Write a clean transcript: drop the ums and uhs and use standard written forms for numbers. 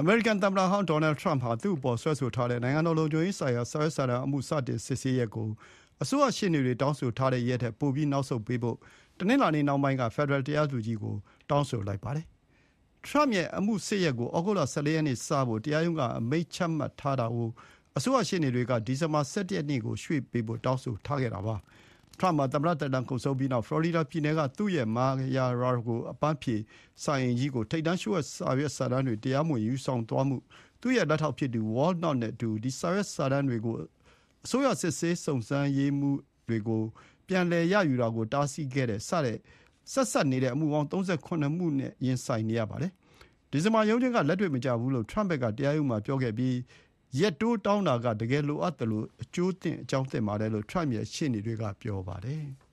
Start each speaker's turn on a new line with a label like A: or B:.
A: အမေရိကန်သမ္မတဟောင်းဒေါ်နယ်ထရမ့်ဟာသူ့အပေါ်ဆွဲဆိုထားတဲ့နိုင်ငံတော်လုံခြုံရေးဆိုင်ရာစာရွက်စာတမ်းအမှုစတင်စစ်ဆေးရက်ကိုအစိုးရရှေ့နေတွေတောင်းဆိုထားတဲ့ရက်ထက်ပိုပြီးနောက်ဆုတ်ပေးဖို့တနင်္လာနေ့နှောင်းပိုင်းကဖက်ဒရယ်တရားသူကြီးကိုတောင်းဆိုလိုက်ပါတယ်။ထရမ့်ရဲ့အမှုစစ်ရက်ကိုဩဂုတ်လ14 ရက်နေ့စဖို့တရားရုံးကအမိန့်ချမှတ်ထားတာကိုအစိုးရရှေ့နေတွေကဒီဇင်ဘာ17 ရက်နေ့ကိုရွှေ့ပေးဖို့တောင်းဆိုထားခဲ့တာပါ။ထရမ့်မှာသမ္မတသက်တမ်းကုန်ဆုံးပြီးနောက်ဖလော်ရီဒါပြည်နယ်ကသူ့ရဲ့မာယာရာကိုအပန်းဖြေစာရင်ကြီးကိုထိပ်တန်းလျှို့ဝှက်စာရွက်စာတမ်းတွေတရားမဝင်ယူဆောင်သွားမှုသူ့ရဲ့လက်ထောက်ဖြစ်သူ Walnut နဲ့အတူဒီစာရွက်စာတမ်းတွေကိုအစိုးရစစ်ဆေးစုံစမ်းရေးမှုတွေကိုပြန်လည်ရယူတာကိုတားဆီးခဲ့တဲ့ဆက်စပ်နေတဲ့အမှုပေါင်း38မှုနဲ့ရင်ဆိုင်နေရပါတယ်။ဒီဇင်ဘာရုံးချင်းကလက်တွေ့မကျဘူးလို့ထရမ့်ဘက်ကတရားရုံးမှာပြောခဲ့ပြီးရက်တိုးတောင်းတာကတကယ်လိုအပ်တယ်လို့အကျိုးသင့်အကြောင်းသင့်ပါတယ်လို့ထရမ့်ရဲ့ရှေ့နေတွေကပြောပါတယ်။